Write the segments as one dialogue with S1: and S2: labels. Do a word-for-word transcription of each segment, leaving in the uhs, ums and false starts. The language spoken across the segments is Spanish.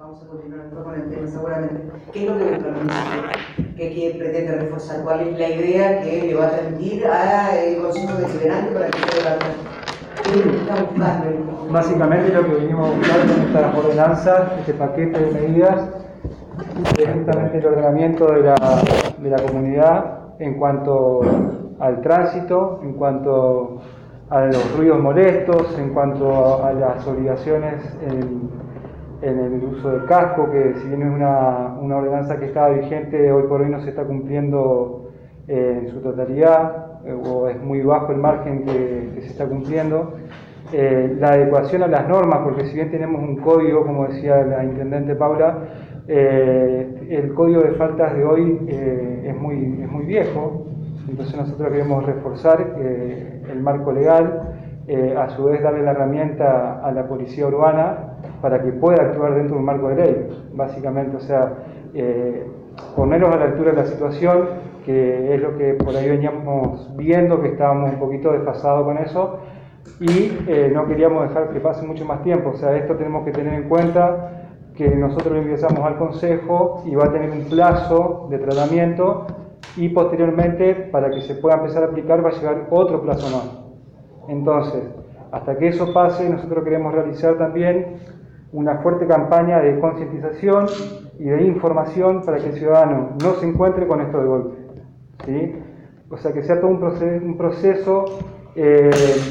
S1: vamos a continuar con el tema seguramente. ¿Qué es lo que busca el municipio? ¿Qué, qué pretende reforzar? ¿Cuál es la idea que le va a transmitir al Consejo Deliberante para que se debata? ¿Qué es lo que está buscando?
S2: Básicamente lo que venimos buscando en estas ordenanzas, este paquete de medidas, es justamente el ordenamiento de la, de la comunidad en cuanto al tránsito, en cuanto a los ruidos molestos, en cuanto a las obligaciones en, en el uso del casco, que si bien es una, una ordenanza que estaba vigente, hoy por hoy no se está cumpliendo eh, en su totalidad, eh, o es muy bajo el margen que, que se está cumpliendo. Eh, la adecuación a las normas, porque si bien tenemos un código, como decía la intendente Paula, eh, el código de faltas de hoy eh, es, muy, es muy viejo, entonces nosotros queremos reforzar eh, el marco legal, eh, a su vez darle la herramienta a la policía urbana para que pueda actuar dentro de un marco de ley, básicamente, o sea, eh, ponernos a la altura de la situación, que es lo que por ahí veníamos viendo, que estábamos un poquito desfasados con eso, y eh, no queríamos dejar que pase mucho más tiempo. O sea, esto tenemos que tener en cuenta que nosotros lo ingresamos al Consejo y va a tener un plazo de tratamiento y posteriormente, para que se pueda empezar a aplicar, va a llegar otro plazo más. Entonces, hasta que eso pase, nosotros queremos realizar también una fuerte campaña de concientización y de información para que el ciudadano no se encuentre con esto de golpe, ¿sí? O sea, que sea todo un proceso, un proceso eh,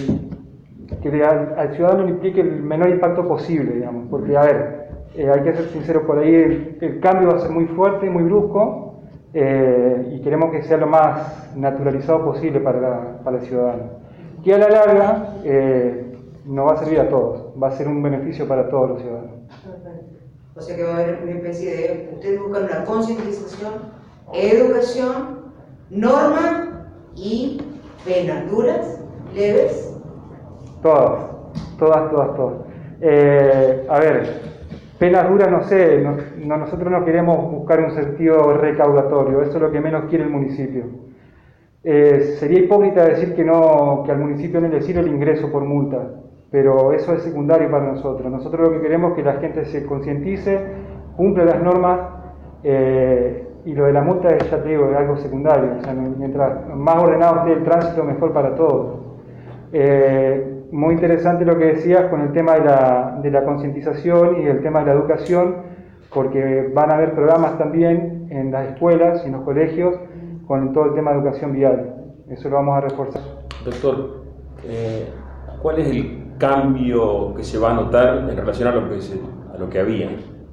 S2: que al, al ciudadano le implique el menor impacto posible, digamos, porque, a ver, eh, hay que ser sinceros por ahí, el, el cambio va a ser muy fuerte, muy brusco, eh, y queremos que sea lo más naturalizado posible para, la, para el ciudadano, que a la larga eh, nos va a servir a todos, va a ser un beneficio para todos los ciudadanos.
S1: O sea que va a haber una especie de, ustedes buscan una concientización, educación, norma y penas duras, leves.
S2: Todas, todas, todas, todas. Eh, a ver, penas duras, no sé, no, no, nosotros no queremos buscar un sentido recaudatorio, eso es lo que menos quiere el municipio. Eh, sería hipócrita decir que, no, que al municipio no le sirve el ingreso por multa, pero eso es secundario para nosotros. Nosotros lo que queremos es que la gente se concientice, cumpla las normas, eh, y lo de la multa es, ya te digo, es algo secundario. O sea, mientras más ordenado esté el tránsito, mejor para todos. Eh, muy interesante lo que decías con el tema de la, de la concientización y el tema de la educación, porque van a haber programas también en las escuelas y en los colegios con todo el tema de educación vial. Eso lo vamos a reforzar.
S3: Doctor, eh, ¿cuál es el cambio que se va a notar en relación a lo que, se, a lo que había?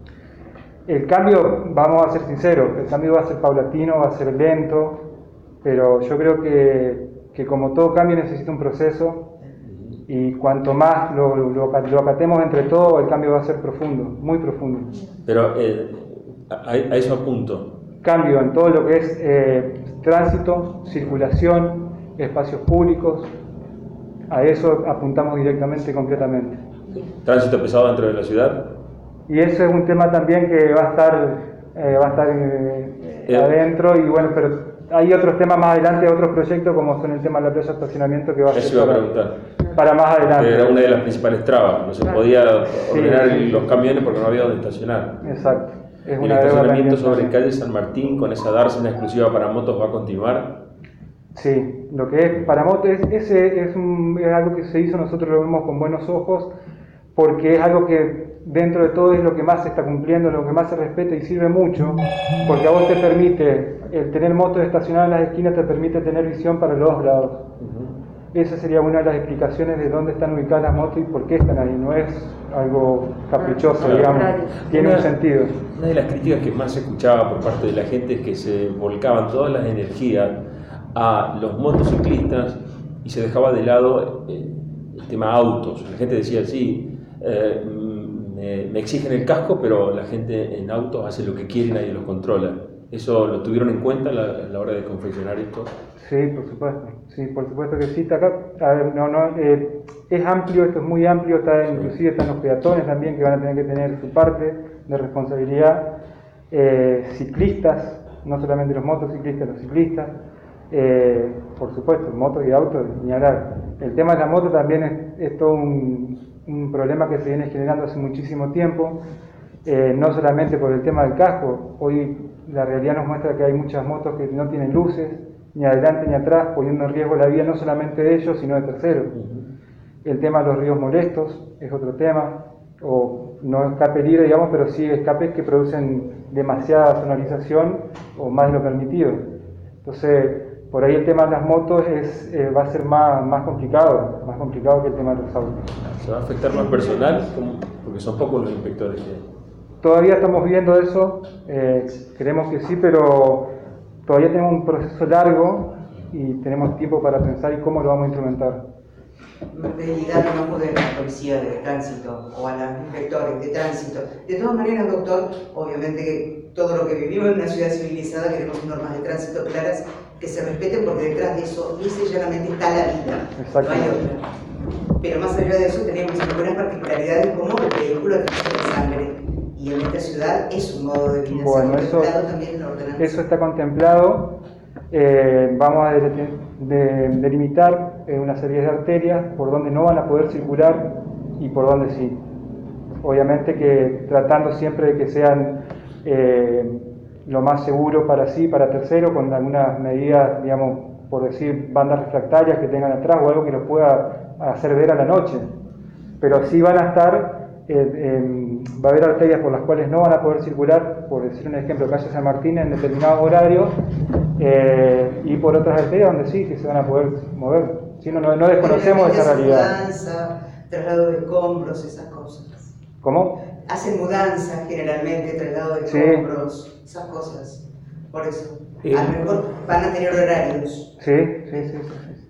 S2: El cambio, vamos a ser sinceros, el cambio va a ser paulatino, va a ser lento, pero yo creo que, que como todo cambio necesita un proceso, y cuanto más lo, lo, lo acatemos entre todos, el cambio va a ser profundo, muy profundo.
S3: Pero eh, a, a eso apunto.
S2: Cambio en todo lo que es eh, tránsito, circulación, espacios públicos, a eso apuntamos directamente, concretamente.
S3: ¿Tránsito pesado dentro de la ciudad?
S2: Y eso es un tema también que va a estar, eh, va a estar eh, eh, adentro, y bueno, pero hay otros temas más adelante, otros proyectos como son el tema de la plaza de estacionamiento, que va a
S3: eso
S2: ser
S3: iba a
S2: para,
S3: preguntar.
S2: para más adelante.
S3: Era una de las principales trabas, no se podía ordenar sí, sí. los camiones porque no había donde estacionar.
S2: Exacto. Es
S3: ¿El
S2: una
S3: estacionamiento sobre calle San Martín con esa dársena exclusiva para motos va a continuar?
S2: Sí, lo que es para motos, ese es, un, es algo que se hizo, nosotros lo vemos con buenos ojos, porque es algo que dentro de todo es lo que más se está cumpliendo, lo que más se respeta y sirve mucho, porque a vos te permite, el tener motos estacionadas en las esquinas te permite tener visión para los dos lados. Uh-huh. Esa sería una de las explicaciones de dónde están ubicadas las motos y por qué están ahí. No es algo caprichoso, claro, digamos, claro. Tiene una, un sentido.
S3: Una de las críticas que más se escuchaba por parte de la gente es que se volcaban todas las energías a los motociclistas y se dejaba de lado eh, el tema autos. La gente decía, sí, eh, me, me exigen el casco, pero la gente en autos hace lo que quiere y nadie los controla. ¿Eso lo tuvieron en cuenta a la, a la hora de confeccionar esto?
S2: Sí, por supuesto, sí, por supuesto que sí. Acá, a ver, no, no, eh, es amplio, esto es muy amplio, está, inclusive están los peatones también que van a tener que tener su parte de responsabilidad, eh, ciclistas, no solamente los motociclistas, los ciclistas, eh, por supuesto, motos y autos, ni hablar. El tema de la moto también es, es todo un, un problema que se viene generando hace muchísimo tiempo, eh, no solamente por el tema del casco. Hoy la realidad nos muestra que hay muchas motos que no tienen luces, ni adelante ni atrás, poniendo en riesgo la vida no solamente de ellos, sino de terceros. El tema de los ruidos molestos es otro tema, o no escape libre, digamos, pero sí escapes que producen demasiada sonorización o más de lo permitido. Entonces, por ahí el tema de las motos es, eh, va a ser más, más complicado, más complicado que el tema de los autos.
S3: ¿Se va a afectar más personal? Porque son pocos los inspectores que...
S2: Todavía estamos viendo eso, eh, creemos que sí, pero todavía tenemos un proceso largo y tenemos tiempo para pensar y cómo lo vamos a instrumentar.
S1: Debilidad no poder a la policía de tránsito o a los inspectores de tránsito. De todas maneras, doctor, obviamente que todo lo que vivimos en una ciudad civilizada queremos normas de tránsito claras que se respeten, porque detrás de eso lisa y llanamente está la vida, no hay otra. Pero más allá de eso tenemos algunas particularidades como el vehículo de sangre, y en esta ciudad es un modo de vida.
S2: Bueno, eso, también en la ordenanza. Eso está contemplado. Eh, vamos a de, de, delimitar eh, una serie de arterias por donde no van a poder circular y por donde sí. Obviamente que tratando siempre de que sean eh, lo más seguro para sí, para tercero, con algunas medidas, digamos, por decir, bandas refractarias que tengan atrás o algo que los pueda hacer ver a la noche. Pero sí van a estar, eh, eh, va a haber arterias por las cuales no van a poder circular, por decir un ejemplo, calle San Martín en determinados horarios, eh, y por otras arterias donde sí, que se van a poder mover. Si no, no, no desconocemos esa realidad.
S1: Mudanza, traslado de escombros, esas cosas.
S2: ¿Cómo?
S1: Hacen mudanza generalmente, traslado de escombros, sí. Esas cosas. Por eso. Eh, a lo mejor van a tener horarios.
S2: Sí, sí, sí, sí, sí.